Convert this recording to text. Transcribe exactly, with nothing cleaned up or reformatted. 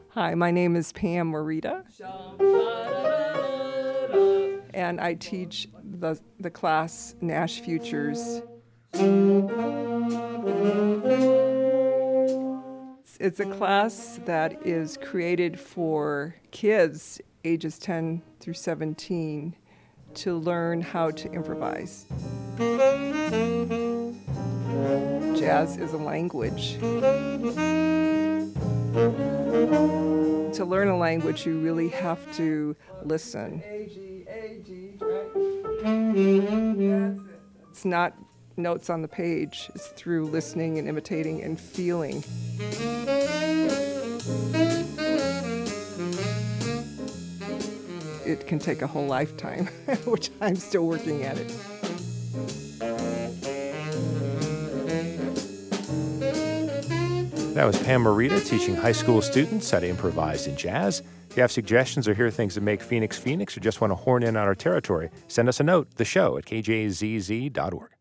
Hi, my name is Pam Morita, and I teach the, the class Nash Futures. It's a class that is created for kids ages ten through seventeen to learn how to improvise. Jazz is a language. To learn a language, you really have to listen. It's not notes on the page. It's through listening and imitating and feeling. It can take a whole lifetime, which I'm still working at it. That was Pam Morita teaching high school students how to improvise in jazz. If you have suggestions or hear things that make Phoenix Phoenix or just want to horn in on our territory, send us a note, the show at k j z z dot org.